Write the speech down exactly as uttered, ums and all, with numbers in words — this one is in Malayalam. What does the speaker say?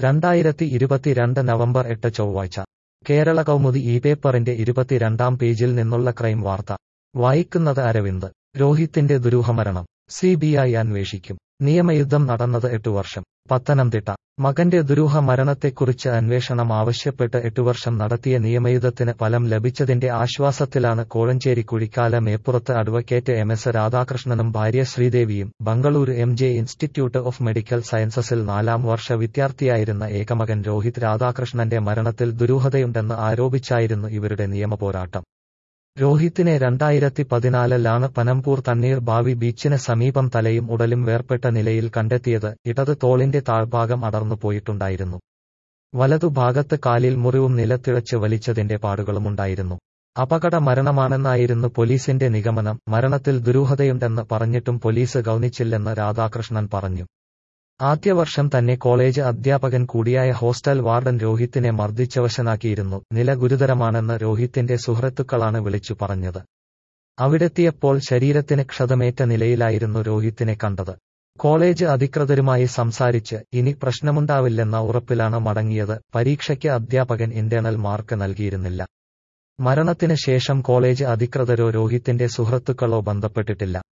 രണ്ടായിരത്തി ഇരുപത്തിരണ്ട് നവംബർ എട്ട് ചൊവ്വാഴ്ച കേരള കൗമുദി ഈ പേപ്പറിന്റെ ഇരുപത്തിരണ്ടാം പേജിൽ നിന്നുള്ള ക്രൈം വാർത്ത വായിക്കുന്നത് അരവിന്ദ്. രോഹിത്തിന്റെ ദുരൂഹമരണം സി ബി ഐ അന്വേഷിക്കും. നിയമയുദ്ധം നടന്നത് എട്ടു വർഷം. പത്തനംതിട്ട മകന്റെ ദുരൂഹ മരണത്തെക്കുറിച്ച് അന്വേഷണം ആവശ്യപ്പെട്ട് എട്ടുവർഷം നടത്തിയ നിയമയുദ്ധത്തിന് ഫലം ലഭിച്ചതിന്റെ ആശ്വാസത്തിലാണ് കോഴഞ്ചേരി കുഴിക്കാല മേപ്പുറത്ത് അഡ്വക്കേറ്റ് എം എസ് രാധാകൃഷ്ണനും ഭാര്യ ശ്രീദേവിയും. Bengaluru M J institute of medical സയൻസസിൽ നാലാം വർഷ വിദ്യാർത്ഥിയായിരുന്ന ഏകമകൻ രോഹിത് രാധാകൃഷ്ണന്റെ മരണത്തിൽ ദുരൂഹതയുണ്ടെന്ന് ആരോപിച്ചായിരുന്നു ഇവരുടെ നിയമപോരാട്ടം. രോഹിത്തിനെ രണ്ടായിരത്തി പതിനാലിലാണ് പനമ്പൂർ തണ്ണീർ ബാവി ബീച്ചിന് സമീപം തലയും ഉടലും വേർപെട്ട നിലയിൽ കണ്ടെത്തിയത്. ഇടത് തോളിന്റെ താഴ്ഭാഗം അടർന്നു പോയിട്ടുണ്ടായിരുന്നു. വലതുഭാഗത്ത് കാലിൽ മുറിവും നിലത്തിഴച്ച് വലിച്ചതിന്റെ പാടുകളുമുണ്ടായിരുന്നു. അപകട മരണമാണെന്നായിരുന്നു പോലീസിന്റെ നിഗമനം. മരണത്തിൽ ദുരൂഹതയുണ്ടെന്ന് പറഞ്ഞിട്ടും പോലീസ് ഗൗനിച്ചില്ലെന്ന് രാധാകൃഷ്ണൻ പറഞ്ഞു. ആദ്യവർഷം തന്നെ കോളേജ് അധ്യാപകൻ കൂടിയായ ഹോസ്റ്റൽ വാർഡൻ രോഹിത്തിനെ മർദ്ദിച്ചവശനാക്കിയിരുന്നു. നില ഗുരുതരമാണെന്ന് രോഹിത്തിന്റെ സുഹൃത്തുക്കളാണ് വിളിച്ചു പറഞ്ഞത്. അവിടെത്തിയപ്പോൾ ശരീരത്തിന് ക്ഷതമേറ്റ നിലയിലായിരുന്നു രോഹിത്തിനെ കണ്ടത്. കോളേജ് അധികൃതരുമായി സംസാരിച്ച് ഇനി പ്രശ്നമുണ്ടാവില്ലെന്ന ഉറപ്പിലാണ് മടങ്ങിയത്. പരീക്ഷയ്ക്ക് അധ്യാപകൻ ഇന്റേണൽ മാർക്ക് നൽകിയിരുന്നില്ല. മരണത്തിന് ശേഷം കോളേജ് അധികൃതരോ രോഹിത്തിന്റെ സുഹൃത്തുക്കളോ ബന്ധപ്പെട്ടിട്ടില്ല.